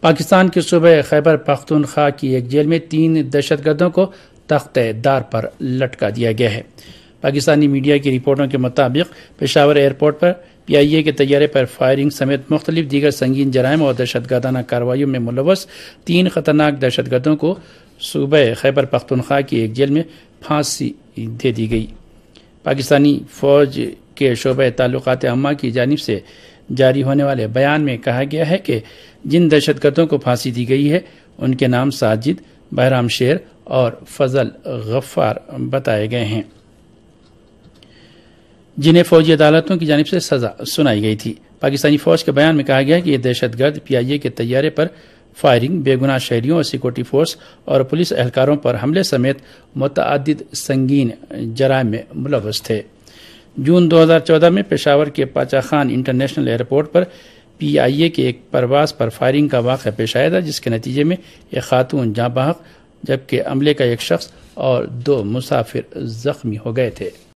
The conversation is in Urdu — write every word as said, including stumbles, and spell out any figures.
پاکستان کے صوبہ خیبر پختونخوا کی ایک جیل میں تین دہشت گردوں کو تختہ دار پر لٹکا دیا گیا ہے۔ پاکستانی میڈیا کی رپورٹوں کے مطابق پشاور ایئرپورٹ پر پی آئی اے کے طیارے پر فائرنگ سمیت مختلف دیگر سنگین جرائم اور دہشت گردانہ کارروائیوں میں ملوث تین خطرناک دہشت گردوں کو صوبہ خیبر پختونخوا کی ایک جیل میں پھانسی دے دی گئی۔ پاکستانی فوج کے شعبہ تعلقات عامہ کی جانب سے جاری ہونے والے بیان میں کہا گیا ہے کہ جن دہشت گردوں کو پھانسی دی گئی ہے ان کے نام ساجد، بہرام شیر اور فضل غفار بتائے گئے ہیں، جنہیں فوجی عدالتوں کی جانب سے سزا سنائی گئی تھی۔ پاکستانی فوج کے بیان میں کہا گیا کہ یہ دہشت گرد پی آئی اے کے طیارے پر فائرنگ، بے گناہ شہریوں اور سیکورٹی فورس اور پولیس اہلکاروں پر حملے سمیت متعدد سنگین جرائم میں ملوث تھے۔ جون دو ہزار چودہ میں پشاور کے پاچا خان انٹرنیشنل ایئرپورٹ پر پی آئی اے کے ایک پرواز پر فائرنگ کا واقعہ پیش آیا تھا، جس کے نتیجے میں ایک خاتون جاں بحق جبکہ عملے کا ایک شخص اور دو مسافر زخمی ہو گئے تھے۔